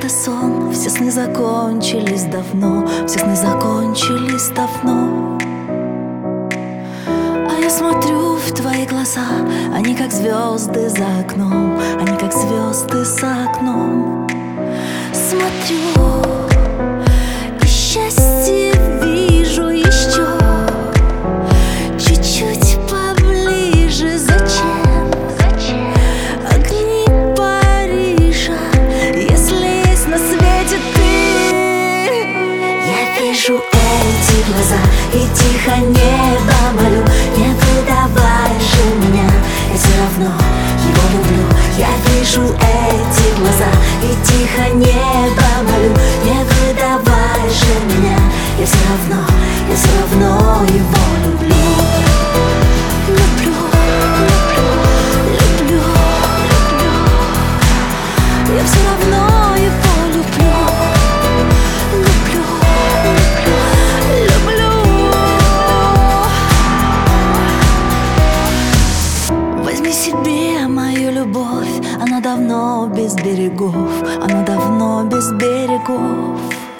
это сон, все сны закончились давно, все сны закончились давно. А я смотрю в твои глаза, они как звезды за окном, они как звезды за окном. Смотрю, и счастье вижу еще чуть-чуть поближе. Зачем огни Парижа, если есть на свете ты? Я вижу эти глаза и тихо небо молю: не выдавай же меня, я все равно его люблю. Я вижу эти глаза и тихо небо молю: не выдавай же меня, я все равно его люблю. Люблю, люблю, люблю, люблю. Я все равно его люблю. Люблю, люблю, люблю. Возьми себе мою любовь, она давно без берегов, она давно без берегов.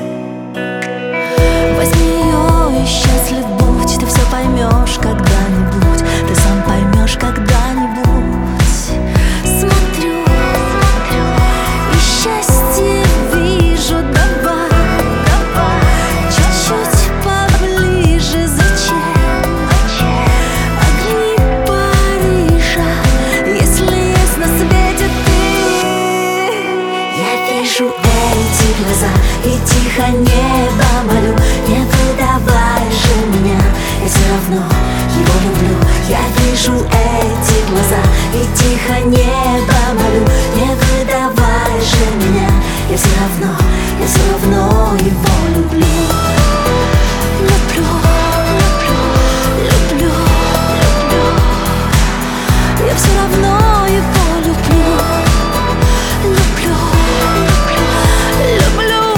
Возьми ее и счастлив будь, ты все поймешь когда-нибудь, ты сам поймешь когда-нибудь. Смотрю, и счастье вижу, давай чуть-чуть поближе. Зачем огни Парижа, если есть на свете ты? Я вижу эти глаза и тихо небо молю: не выдавай же меня, я все равно его люблю. Я вижу эти глаза и тихо небо молю: не выдавай же меня, я все равно его люблю. Люблю, люблю, люблю, люблю. Я все равно его люблю. Люблю, люблю, люблю.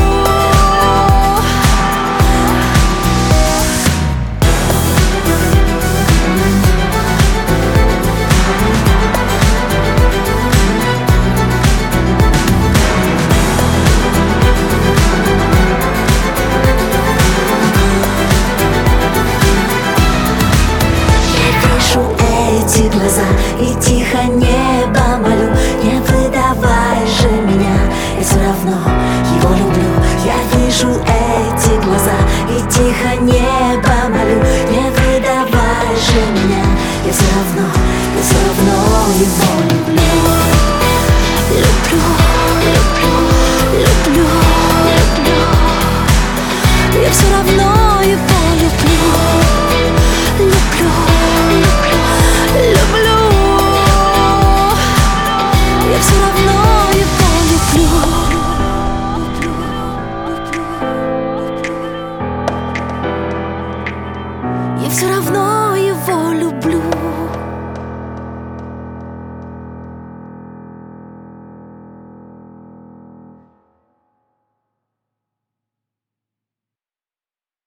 Эти глаза и тихо небо молю: не выдавай же меня, я все равно его люблю. Я вижу эти глаза и тихо небо